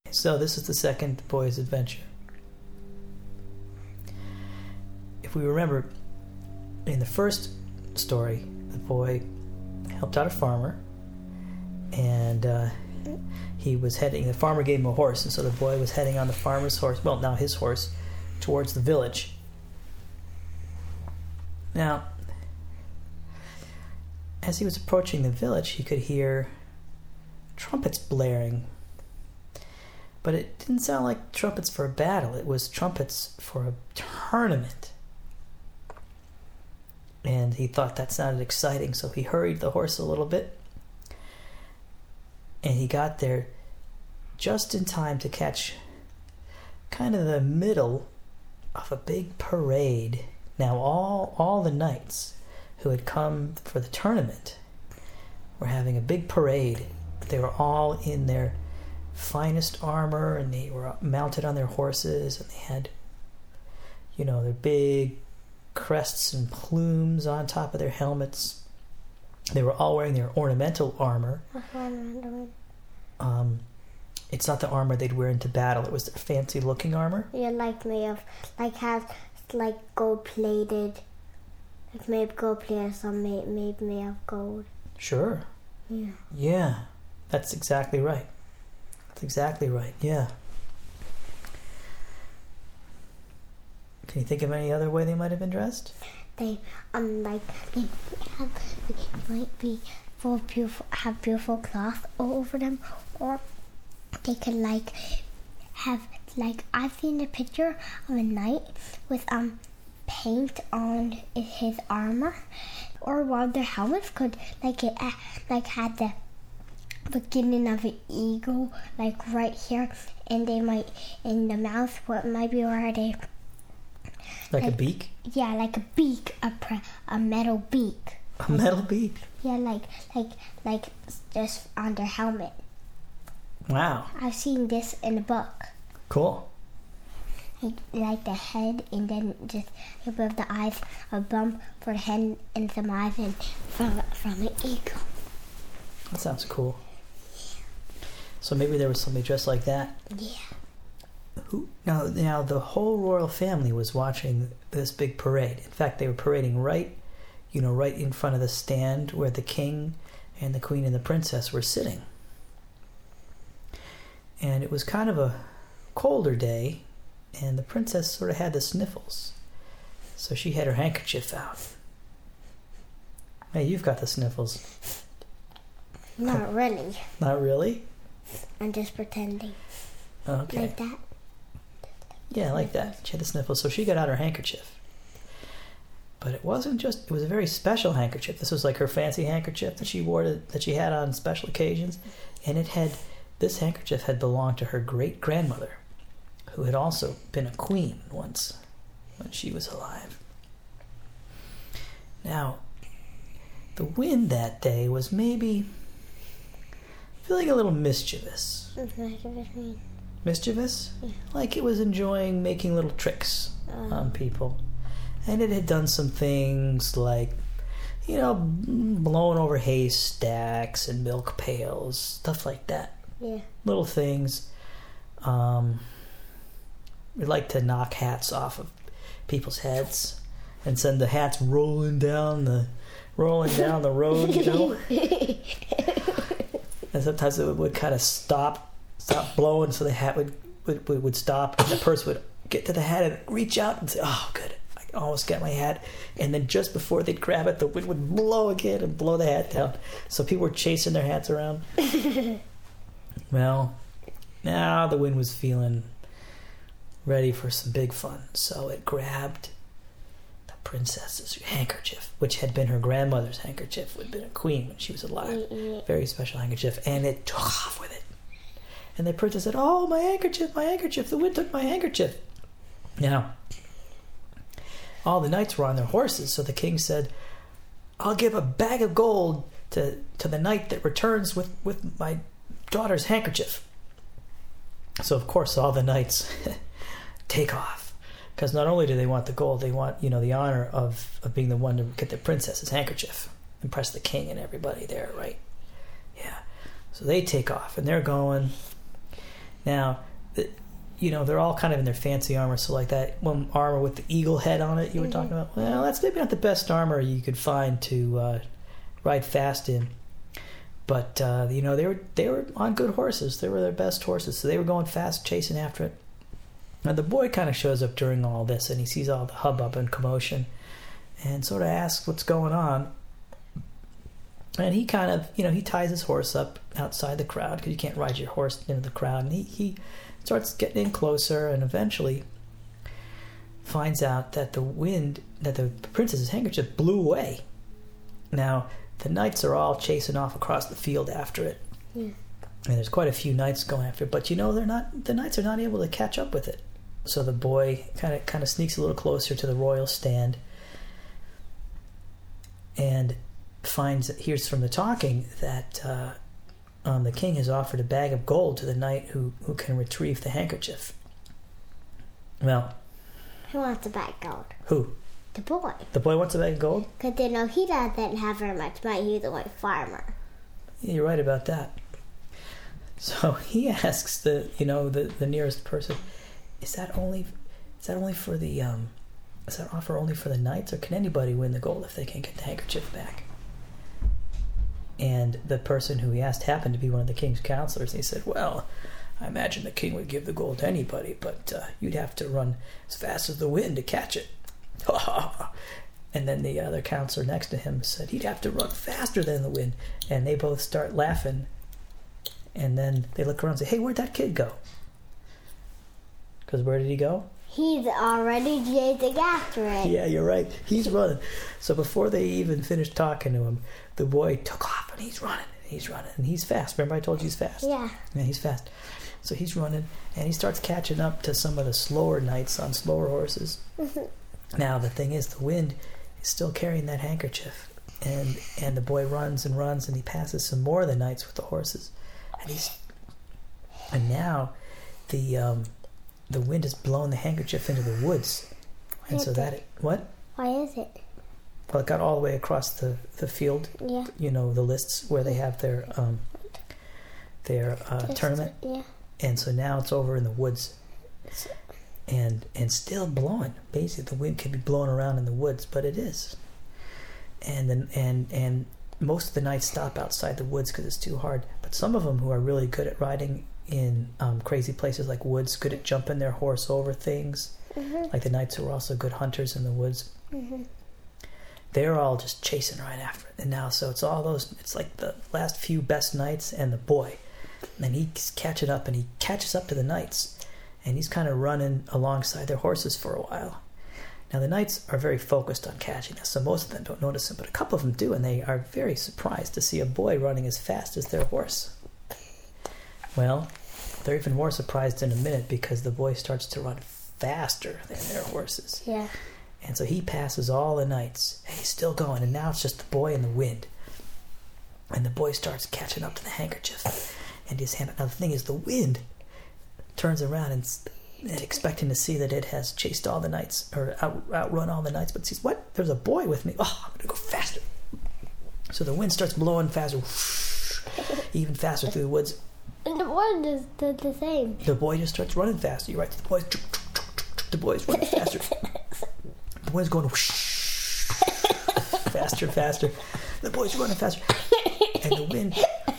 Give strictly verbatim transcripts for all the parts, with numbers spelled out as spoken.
So this is the second boy's adventure. If we remember, in the first story, the boy helped out a farmer, and uh, he was heading, the farmer gave him a horse, and so the boy was heading on the farmer's horse, well, now his horse, towards the village. Now, as he was approaching the village, he could hear trumpets blaring. But it didn't sound like trumpets for a battle. It was trumpets for a tournament. And he thought that sounded exciting, so he hurried the horse a little bit. And he got there just in time to catch kind of the middle of a big parade. Now all all the knights who had come for the tournament were having a big parade. They were all in their finest armor, and they were mounted on their horses, and they had, you know, their big crests and plumes on top of their helmets. They were all wearing their ornamental armor. Um, it's not the armor they'd wear into battle. It was their fancy-looking armor. Yeah, like made of, like has like gold-plated, like made of gold-plated, some made made made of gold. Sure. Yeah. Yeah, that's exactly right. That's exactly right. Yeah. Can you think of any other way they might have been dressed? They um like they have they might be full of beautiful have beautiful cloth all over them, or they could like have like I've seen a picture of a knight with um paint on his armor, or one of their helmets could like it uh, like had the beginning of an eagle like right here, and they might in the mouth what might be where they like, like a beak. Yeah, like a beak, a pre- a metal beak. A metal beak. Yeah, like like like just on their helmet. Wow. I've seen this in a book. Cool. Like, like the head, and then just above the eyes, a bump for the head and some eyes, and from from an eagle. That sounds cool. So maybe there was somebody dressed like that. Yeah. Who now? Now the whole royal family was watching this big parade. In fact, they were parading right, you know, right in front of the stand where the king and the queen and the princess were sitting. And it was kind of a colder day, and the princess sort of had the sniffles, so she had her handkerchief out. Hey, you've got the sniffles. Not really. Not really? I'm just pretending. Okay. Like that? Yeah, like that. She had the sniffles, so she got out her handkerchief. But it wasn't just, it was a very special handkerchief. This was like her fancy handkerchief that she wore, to, that she had on special occasions. And it had, this handkerchief had belonged to her great-grandmother, who had also been a queen once when she was alive. Now, the wind that day was maybe feeling a little mischievous. Mischievous? Yeah. Like it was enjoying making little tricks uh, on people. And it had done some things like, you know, blowing over haystacks and milk pails, stuff like that. Yeah. Little things. Um, we like to knock hats off of people's heads and send the hats rolling down the rolling down the road, you know. And sometimes it would, would kind of stop, stop blowing, so the hat would, would would stop, and the person would get to the hat and reach out and say, "Oh, good, I almost got my hat." And then just before they'd grab it, the wind would blow again and blow the hat down. So people were chasing their hats around. Well, now the wind was feeling ready for some big fun, so it grabbed the princess's handkerchief, which had been her grandmother's handkerchief, who had been a queen when she was alive. Very special handkerchief, and it took off with it. And the princess said, "Oh, my handkerchief, my handkerchief, the wind took my handkerchief." Now, all the knights were on their horses, so the king said, "I'll give a bag of gold to, to the knight that returns with, with my daughter's handkerchief." So, of course, all the knights take off, because not only do they want the gold, they want, you know, the honor of, of being the one to get the princess's handkerchief, impress the king and everybody there, right? Yeah. So they take off, and they're going, Now, the, you know, they're all kind of in their fancy armor. So like that one armor with the eagle head on it you were mm-hmm. talking about, well, that's maybe not the best armor you could find to uh, ride fast in. But, uh, you know, they were they were on good horses. They were their best horses. So they were going fast, chasing after it. Now, the boy kind of shows up during all this, and he sees all the hubbub and commotion and sort of asks what's going on. And he kind of, you know, he ties his horse up outside the crowd because you can't ride your horse into the crowd. And he, he starts getting in closer and eventually finds out that the wind, that the princess's handkerchief blew away. Now, the knights are all chasing off across the field after it. Yeah. And there's quite a few knights going after it. But, you know, they're not, the knights are not able to catch up with it. So the boy kind of kind of sneaks a little closer to the royal stand and finds, hears from the talking that uh, um, the king has offered a bag of gold to the knight who, who can retrieve the handkerchief. Well, who wants a bag of gold? Who? The boy. The boy wants a bag of gold? Because they know he doesn't have very much money. He's a white farmer. Yeah, you're right about that. So he asks the, you know, the, the nearest person, is that only, is that only for the, um, is that offer only for the knights, or can anybody win the gold if they can't get the handkerchief back? And the person who he asked happened to be one of the king's counselors. He said, well, I imagine the king would give the gold to anybody, but uh, you'd have to run as fast as the wind to catch it. And then the other counselor next to him said he'd have to run faster than the wind. And they both start laughing. And then they look around and say, hey, where'd that kid go? Because where did he go? He's already chasing after it. Yeah, you're right. He's running. So before they even finished talking to him, the boy took off and he's running. And he's running. And he's fast. Remember I told you he's fast? Yeah. Yeah, he's fast. So he's running and he starts catching up to some of the slower knights on slower horses. Now, the thing is, the wind is still carrying that handkerchief. And and the boy runs and runs and he passes some more of the knights with the horses. And he's and now the um, the wind has blown the handkerchief into the woods. Why and so that it, what? Why is it? Well, it got all the way across the, the field. Yeah. You know, the lists where they have their um, their uh, tournament. Yeah. And so now it's over in the woods. And and still blowing. Basically, the wind can be blowing around in the woods, but it is. And then and and most of the knights stop outside the woods because it's too hard. But some of them who are really good at riding in um, crazy places like woods, good at jumping their horse over things, mm-hmm. like the knights who are also good hunters in the woods. Mm-hmm. They're all just chasing right after it. And now, so it's all those. It's like the last few best knights and the boy. And he's catching up, and he catches up to the knights. And he's kind of running alongside their horses for a while. Now, the knights are very focused on catching us, so most of them don't notice him, but a couple of them do, and they are very surprised to see a boy running as fast as their horse. Well, they're even more surprised in a minute because the boy starts to run faster than their horses. Yeah. And so he passes all the knights, and he's still going, and now it's just the boy and the wind. And the boy starts catching up to the handkerchief, and his hand. Now, the thing is, the wind turns around and, and expecting to see that it has chased all the knights or out, outrun all the knights, but sees, what? There's a boy with me. Oh, I'm going to go faster. So the wind starts blowing faster, whoosh, even faster through the woods. And the wind is the, the same. The boy just starts running faster. You're right. The boy's, the boy's running faster. The boy's going whoosh, faster, faster. The boy's running faster. And the wind...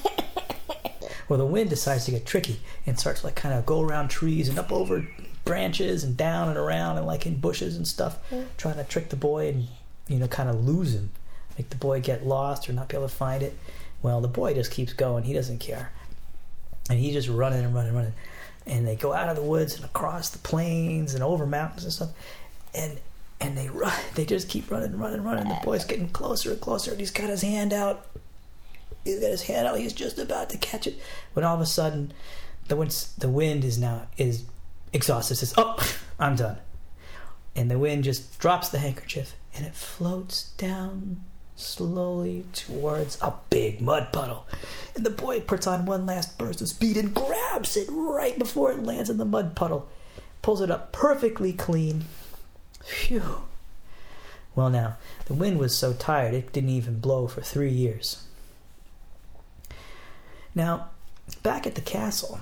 Well, the wind decides to get tricky and starts like kind of go around trees and up over branches and down and around and like in bushes and stuff, mm. trying to trick the boy and, you know, kind of lose him, make the boy get lost or not be able to find it. Well, the boy just keeps going. He doesn't care. And he's just running and running and running. And they go out of the woods and across the plains and over mountains and stuff. And and they run. They just keep running and running and running. The boy's getting closer and closer and he's got his hand out. He's got his hand out. He's just about to catch it. When all of a sudden, the wind, the wind is now is exhausted. It says, "Oh, I'm done." And the wind just drops the handkerchief, and it floats down slowly towards a big mud puddle. And the boy puts on one last burst of speed and grabs it right before it lands in the mud puddle. Pulls it up perfectly clean. Phew. Well, now, the wind was so tired it didn't even blow for three years. Now, back at the castle,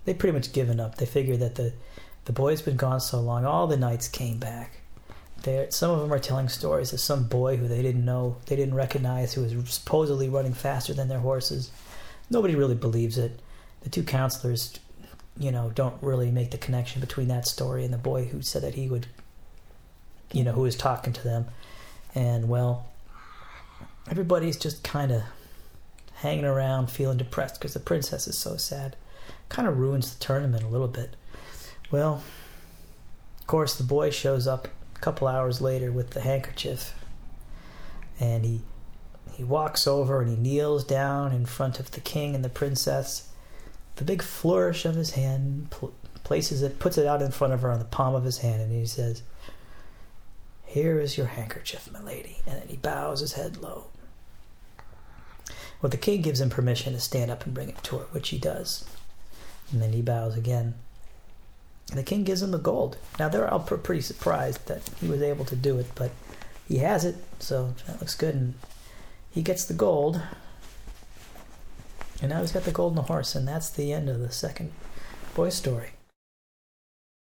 they pretty much given up. They figure that the the boy's been gone so long. All the knights came back. They're, some of them are telling stories of some boy who they didn't know, they didn't recognize, who was supposedly running faster than their horses. Nobody really believes it. The two counselors, you know, don't really make the connection between that story and the boy who said that he would, you know, who was talking to them. And, well, everybody's just kind of hanging around feeling depressed because the princess is so sad. Kind of ruins the tournament a little bit. Well, of course, the boy shows up a couple hours later with the handkerchief, and he he walks over and he kneels down in front of the king and the princess. The big flourish of his hand, pl- places it, puts it out in front of her on the palm of his hand, and he says, "Here is your handkerchief, my lady." And then he bows his head low. Well, the king gives him permission to stand up and bring it to her, which he does. And then he bows again. And the king gives him the gold. Now, they're all pr- pretty surprised that he was able to do it, but he has it, so that looks good. And he gets the gold. And now he's got the golden horse, and that's the end of the second boy story.